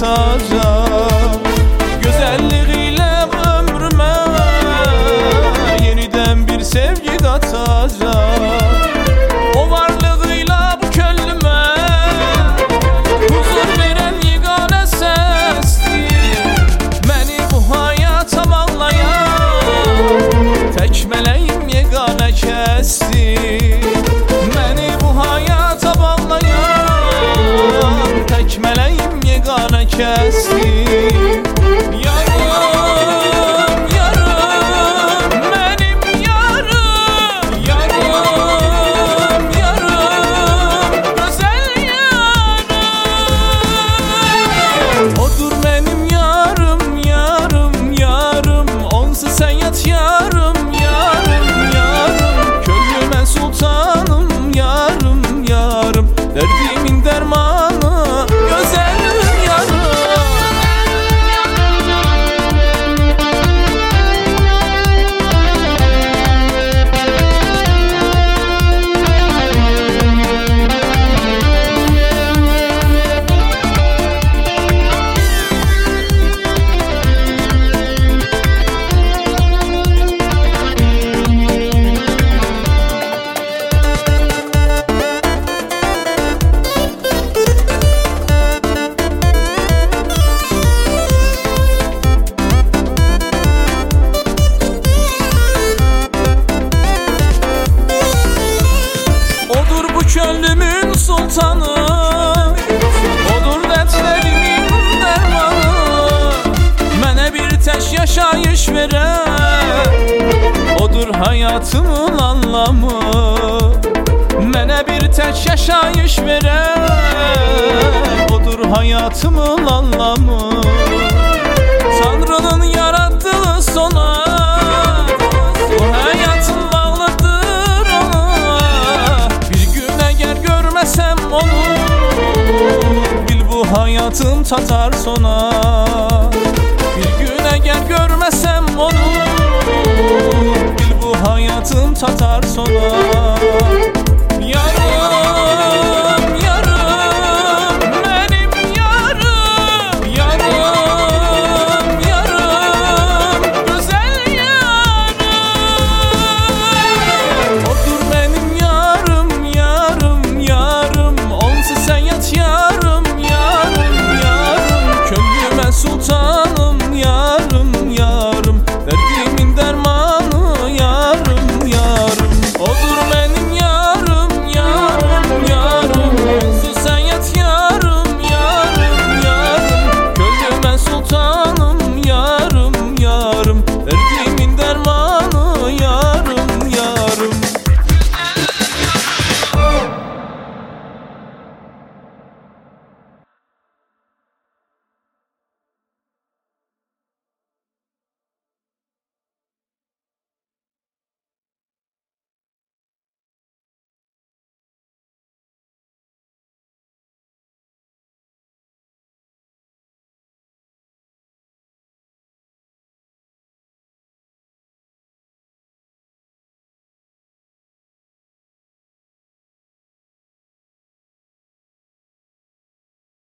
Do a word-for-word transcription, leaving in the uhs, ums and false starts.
katacak. Güzelliğiyle ömrüme yeniden bir sevgi katacak. O varlığıyla bu könlüme huzur veren yegane sestir. Beni bu hayata bağlayan tek meleğim yegane kestir. Beni bu hayata bağlayan tek meleğim yegane kestir. Yarım, yarım, benim yarım, yarım, yarım, özel yarım. Odur benim yarım, yarım, yarım, onsuz hayat yarım, yarım, yarım. Könlüme sultanım, yarım, yarım, derdimin dermanı güzel yarım. Könlümün sultanı, odur dertlerimin dermanı. Mənə bir tək yaşayış verən, odur hayatımın anlamı. Mənə bir tək yaşayış verən, odur hayatımın anlamı. Tanrının yarattığı sona bu hayatın bağlıdır ona. Görmesem onu bil bu hayatım tatar sona. Bir gün eğer görmesem onu bil bu hayatım tatar sona. Yarım,